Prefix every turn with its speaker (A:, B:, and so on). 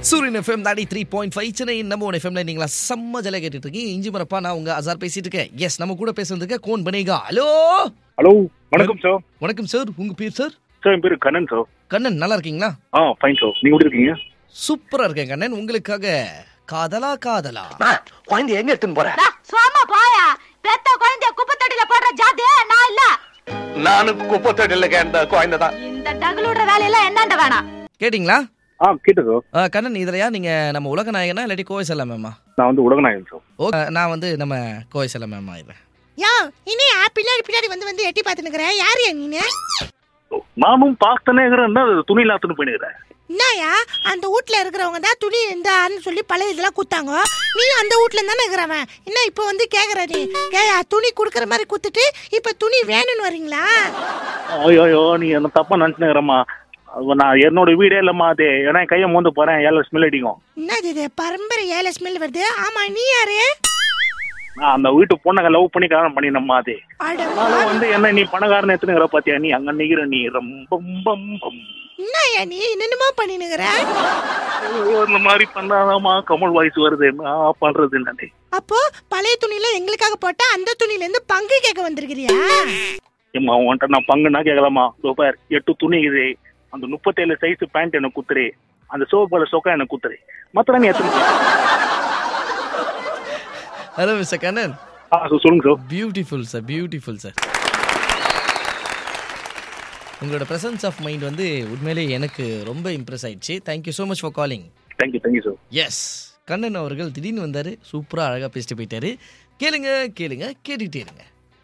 A: சூரியன் எஃப்எம் 93.5 சென்னை நம்ம ஒன் எஃப்எம்ல நீங்களா செம்ம ஜல கேட்டுட்டு இருக்கீங்க. இஞ்சி மரப்பா நான் உங்க அசார் பேசிட்டு இருக்கேன். எஸ், நம்ம கூட பேசுறதுக்கு கோன் பனேகா. ஹலோ
B: ஹலோ, வணக்கம் சார்.
A: வணக்கம் சார், உங்க பேர் சார்?
B: சார் என் பேரு கண்ணன் சார்.
A: கண்ணன், நல்லா இருக்கீங்களா?
B: Fine sir. நீங்க எப்படி இருக்கீங்க?
A: சூப்பரா இருக்கேன் கண்ணன். உங்களுக்காக காதலா காதலா.
C: குழந்தை எங்க எடுத்துன்னு போற?
D: சும்மா போயா, பெத்த குழந்தைய குப்பை தொட்டில போடுற ஜாதி நான் இல்ல.
C: நானும் குப்பை தொட்டில கேட்ட குழந்தை தான்.
D: இந்த டகுலுற வேலையெல்லாம் என்னண்ட வேணாம்.
A: கேட்டிங்களா?
B: கேட்டு சார்.
A: கண்ணன், இதுலயா நீங்க நம்ம உலக நாயகனா இல்லாட்டி கோவை செல்ல மேமா?
B: நான் வந்து உலகநாயகன் சார்.
A: ஓ, நான் வந்து நம்ம கோவை செல்ல மேமா. இது
E: யா இனி பின்னாடி வந்து எட்டி பார்த்துனுக்குறேன். யார் நீனு?
B: நானும் பார்த்தனே இருக்கிறேன். துணி இல்லாத்துன்னு போயினுக்கிறேன்.
E: என்னயா, அந்த வீட்ல இருக்கிறவங்க தான் துணி இருந்தான்னு சொல்லி பழைய இதெல்லாம் கொடுத்தாங்க. நீ அந்த வீட்ல தானே இருக்கிறவன். என்ன இப்போ வந்து கேக்குற நீ? துணி கொடுக்குற மாதிரி கொடுத்துட்டு இப்ப துணி வேணும்னு வரீங்களா?
B: ஐயோ, நீ என்ன தப்பா நினைச்சுக்கிறம்மா. நான் என்னோட வீடே இல்லம்மா. அது ஏன்னா கையை மோந்து போறேன், ஏழை ஸ்மெல் அடிக்கும்.
E: என்னது இது பரம்பரை ஏழை ஸ்மெல் வருது? ஆமா, நீ யாரு?
B: நான் அந்த வீட்டு பொண்ணை லவ் பண்ணி கல்யாணம் பண்ணினம்மா. அது அதனால வந்து என்ன நீ பணக்காரன் எத்தனைங்கிற பாத்தியா? நீ அங்க நிக்கிற நீ ரொம்ப
E: என்னயா நீ என்னமா பண்ணினுக்கிற?
B: இந்த மாதிரி பண்ணாதாமா கமல் வாய்ஸ் வருது. என்ன பண்றது? என்னே
E: அப்போ பழைய துணியில எங்களுக்காக போட்டா அந்த துணியில இருந்து பங்கு கேட்க வந்திருக்கிறியா?
B: ஏம்மா, உன்கிட்ட நான் பங்குன்னா கேட்கலாமா? சூப்பர் 8 துணி இது. அந்த 37 சைஸ் பேண்ட் எனக்கு குத்துரு. அந்த சோப்பால சொக்கா எனக்கு குத்துரு. மத்த நீ எத்தனை?
A: Hello mister Kannan.
B: சொல்லுங்க sir.
A: Beautiful sir, beautiful sir. உங்களோட பிரசன்ஸ் ஆஃப் மைண்ட் வந்து உண்மையிலேயே எனக்கு ரொம்ப இம்ப்ரெஸ் ஆயிடுச்சு. Thank you so much for calling.
B: Thank you sir.
A: Yes, Kannan அவர்கள் திடீர்னு வந்தாரு, சூப்பராக அழகாக பேசிட்டு போயிட்டாரு. கேளுங்க கேட்டுட்டே இருங்க.